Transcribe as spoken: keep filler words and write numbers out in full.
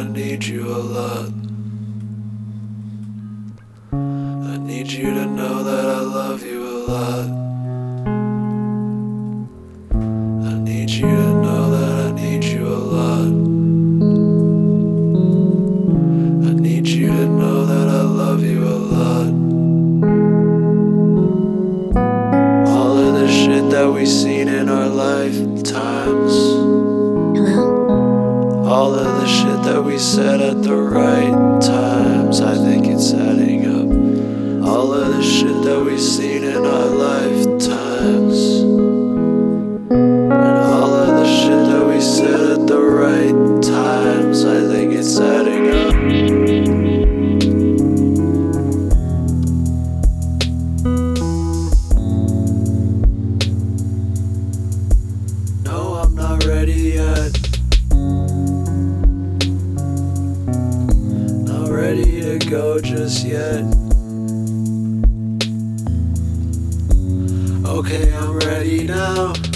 need you a lot. I need you to know that I love you a lot. I need you to know that I need you a lot. I need you to know that I love you a lot. All of the shit that we've seen in our lifetimes, all of the shit that we said at the right times, I think it's adding up. All of the shit that we've seen in our lifetimes, and all of the shit that we said at the right times, I think it's adding up. No, I'm not ready yet. Ready to go just yet. Okay, I'm ready now.